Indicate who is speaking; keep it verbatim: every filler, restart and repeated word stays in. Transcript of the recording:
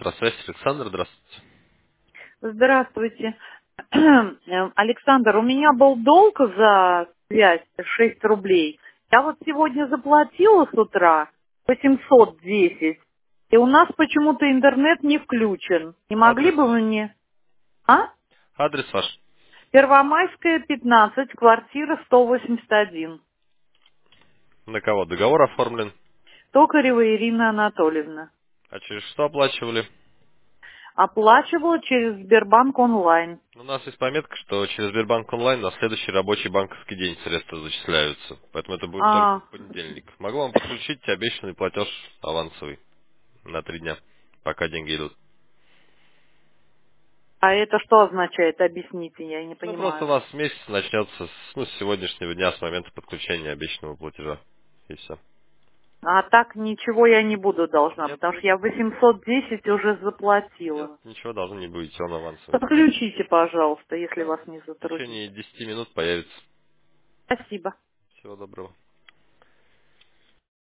Speaker 1: Электросвязь, Александр, здравствуйте.
Speaker 2: Здравствуйте. Эм, Александр, у меня был долг за связь шесть рублей. Я вот сегодня заплатила с утра восемьсот десять, и у нас почему-то интернет не включен. Не могли
Speaker 1: Адрес?
Speaker 2: бы вы мне... А?
Speaker 1: Адрес ваш.
Speaker 2: Первомайская, пятнадцать, квартира сто восемьдесят один.
Speaker 1: На кого договор оформлен?
Speaker 2: Токарева Ирина Анатольевна.
Speaker 1: А через что оплачивали?
Speaker 2: Оплачивала через Сбербанк онлайн.
Speaker 1: У нас есть пометка, что через Сбербанк онлайн на следующий рабочий банковский день средства зачисляются. Поэтому это будет только
Speaker 2: А,
Speaker 1: в понедельник. Могу вам подключить обещанный платеж авансовый на три дня, пока деньги идут.
Speaker 2: а это что означает? Объясните, я не
Speaker 1: Ну, просто у
Speaker 2: понимаю.
Speaker 1: вас месяц начнется с, ну, с сегодняшнего дня, с момента подключения обещанного платежа. И все.
Speaker 2: А так ничего я не буду должна,
Speaker 1: Нет,
Speaker 2: потому что я восемьсот десять уже
Speaker 1: нет,
Speaker 2: заплатила.
Speaker 1: ничего должны не будете, он авансовый.
Speaker 2: Подключите, пожалуйста, если
Speaker 1: Да.
Speaker 2: вас не
Speaker 1: В течение
Speaker 2: затруднит.
Speaker 1: десяти минут появится.
Speaker 2: Спасибо.
Speaker 1: Всего доброго.